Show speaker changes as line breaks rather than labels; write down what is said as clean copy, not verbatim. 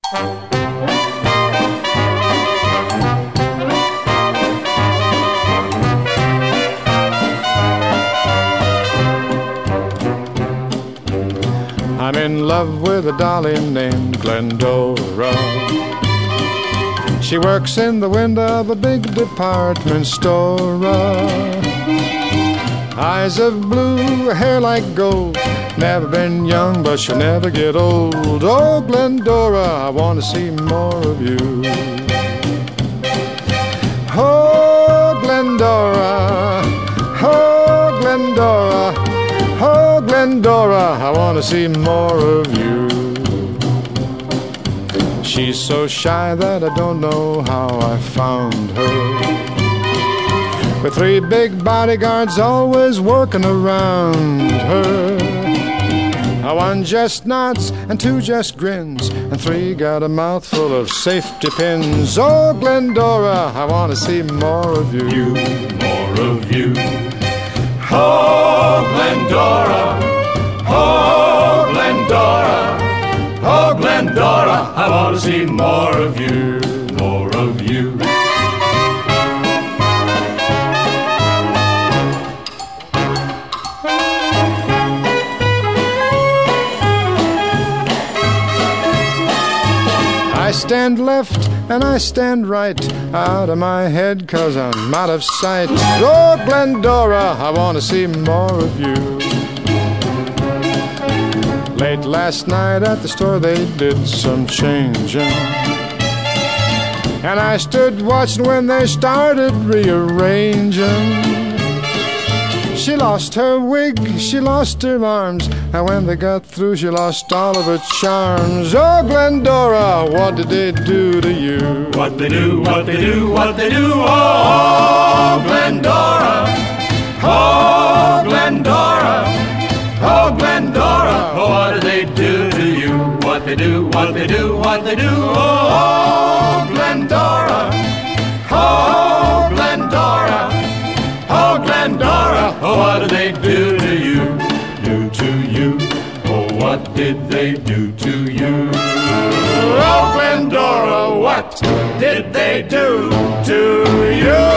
I'm in love with a dolly named Glendora. She works in the window of a big department store. Eyes of blue, hair like gold. Never been young, but she'll never get old. Oh, Glendora, I want to see more of you. Oh, Glendora, oh, Glendora, oh, Glendora, I want to see more of you. She's so shy that I don't know how I found her. With 3 big bodyguards always working around her. 1 just nods and 2 just grins, and 3 got a mouthful of safety pins. Oh, Glendora, I want to see more of you.
More of you. Oh, Glendora, oh, Glendora, oh, Glendora, I want to see more of you, more of you.
I stand left and I stand right, out of my head 'cause I'm out of sight. Oh, Glendora, I want to see more of you. Late last night at the store they did some changing, and I stood watching when they started rearranging. She lost her wig, she lost her arms, and when they got through she lost all of her charms. Oh, Glendora, what did they do to you?
What they do, what they do, what they do, oh, Glendora, oh, Glendora, oh, Glendora, oh, what did they do to you? What they do, what they do, what they do, oh, Glendora, oh, Glendora, oh, Glendora, oh, what did they do to you? Do to you? Oh, what did they do to you? Oh, Glendora, what did they do to you?